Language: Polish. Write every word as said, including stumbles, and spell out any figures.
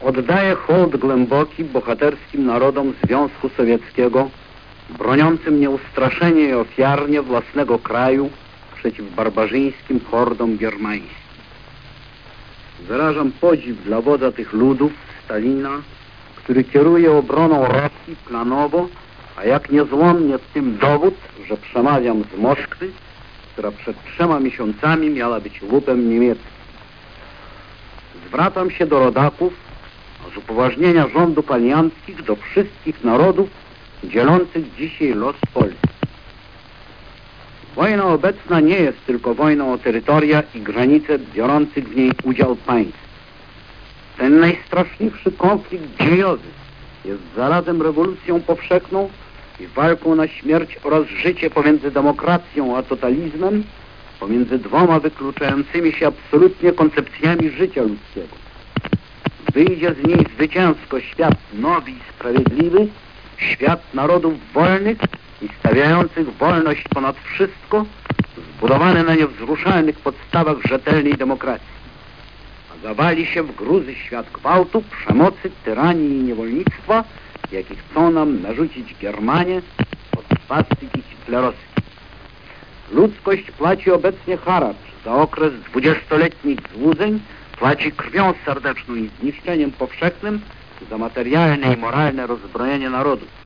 Oddaję hołd głęboki bohaterskim narodom Związku Sowieckiego, broniącym nieustraszenie i ofiarnie własnego kraju przeciw barbarzyńskim hordom germańskim. Wyrażam podziw dla wodza tych ludów, Stalina, który kieruje obroną Rosji planowo, a jak niezłomnie w tym dowód, że przemawiam z Moskwy, która przed trzema miesiącami miała być łupem niemieckim. Zwracam się do rodaków z upoważnienia rządów alianckich do wszystkich narodów dzielących dzisiaj los Polski. Wojna obecna nie jest tylko wojną o terytoria i granice biorących w niej udział państw. Ten najstraszliwszy konflikt dziejowy jest zarazem rewolucją powszechną i walką na śmierć oraz życie pomiędzy demokracją a totalizmem, pomiędzy dwoma wykluczającymi się absolutnie koncepcjami życia ludzkiego. Wyjdzie z niej zwycięsko świat nowy i sprawiedliwy, świat narodów wolnych i stawiających wolność ponad wszystko, zbudowany na niewzruszalnych podstawach rzetelnej demokracji. A zawali się w gruzy świat gwałtu, przemocy, tyranii i niewolnictwa, jakie chcą nam narzucić Germanie od swastyki hitlerowskiej. Ludzkość płaci obecnie haracz za okres dwudziestoletnich złudzeń, płaci krwią serdeczną i zniszczeniem powszechnym za materialne i moralne rozbrojenie narodów.